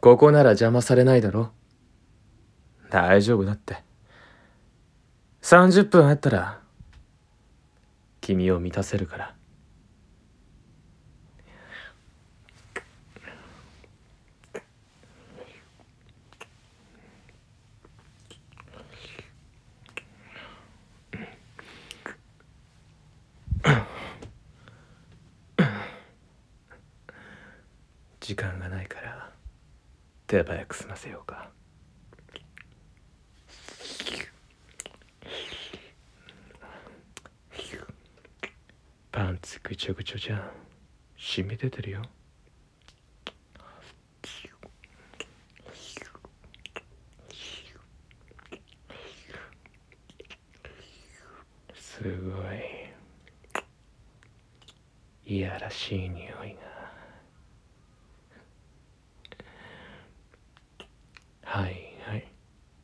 ここなら邪魔されないだろ。大丈夫だって。30分あったら君を満たせるから。時間がないから手早く済ませようか。パンツぐちょぐちょじゃん。染み出てるよ。すごいいやらしい匂いが。はいはい。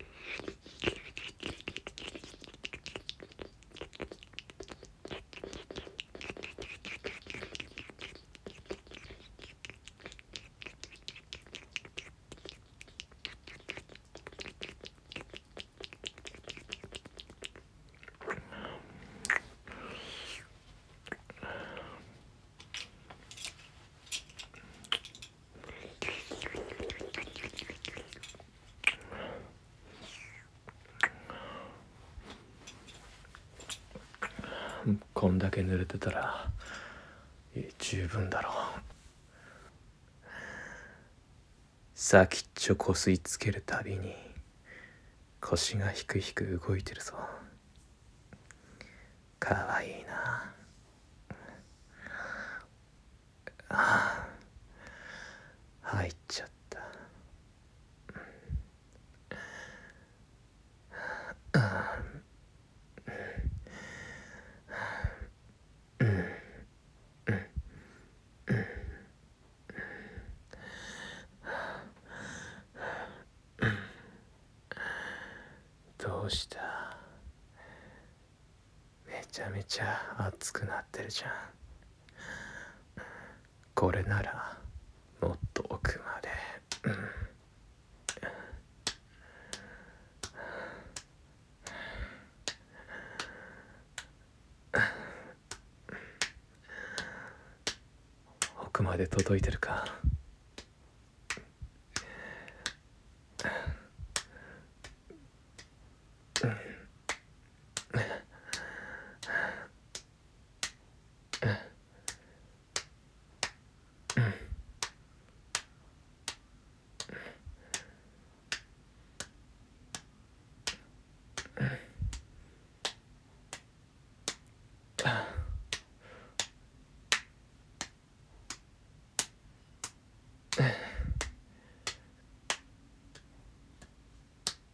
こんだけ濡れてたら十分だろう。先っちょこすりつけるたびに腰がひくひく動いてるぞ。かわいいな。入っちゃった。どうした？めちゃめちゃ熱くなってるじゃん。これならもっと奥まで。奥まで届いてるか。